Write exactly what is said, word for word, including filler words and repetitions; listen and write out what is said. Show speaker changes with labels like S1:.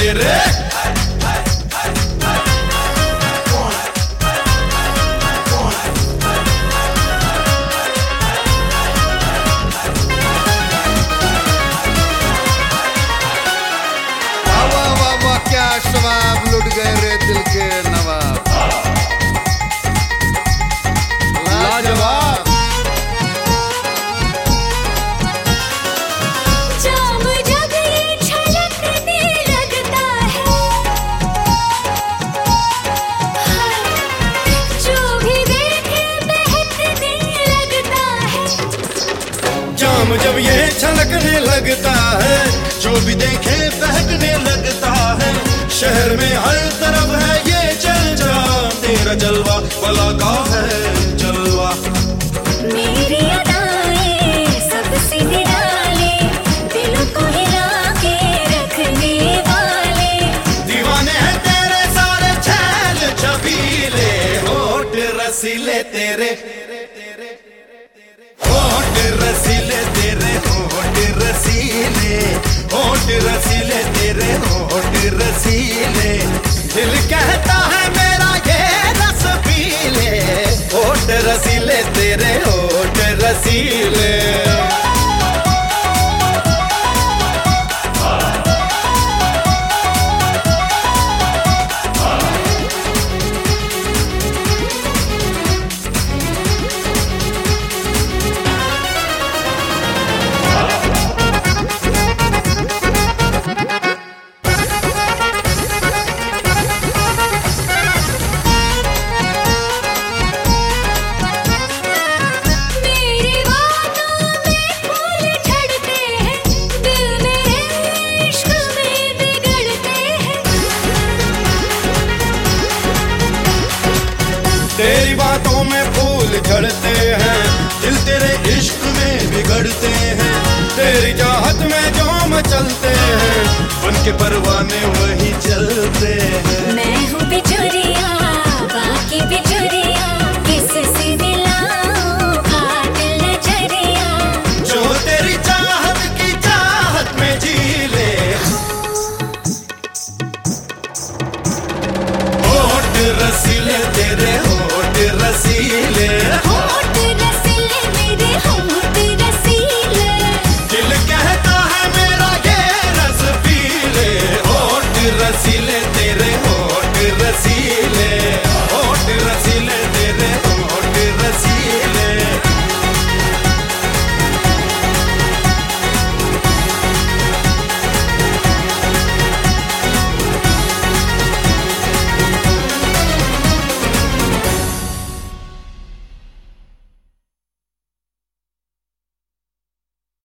S1: तेरे।
S2: शबाब लुट गए रे दिल के नवाब, लाजवाब।
S3: जाम जब ये छलकने लगता है, जो भी देखे बहकने लगता है।
S1: जाम जब ये छलकने लगता है, जो भी देखे बहकने लगता है। शहर में हर तरफ है ये चर्चा, तेरा जलवा भला का है जलवा।
S3: मेरी अदाएं सबसे निराले, दिल को हिला के रखने वाले।
S1: दीवाने हैं तेरे सारे छैल छबीले, होठ रसीले तेरे, होठ रसीले तेरे, होठ रसीले, होठ रसीले तेरे, होठ रसीले। दिल कहता है मेरा ये रस पीले, होठ रसीले तेरे, होठ रसीले। तेरी बातों में फूल झड़ते हैं, दिल तेरे इश्क में बिगड़ते हैं। तेरी चाहत में जो मचलते हैं, उनके परवाने वही चलते हैं।
S3: मैं हूँ बिचौरिया, बाकी बिचौरिया, किससे मिलाऊं हाथ नजरिया।
S1: जो तेरी चाहत की चाहत में जी ले, होठ रसीले तेरे, होठ रसीले,
S3: होठ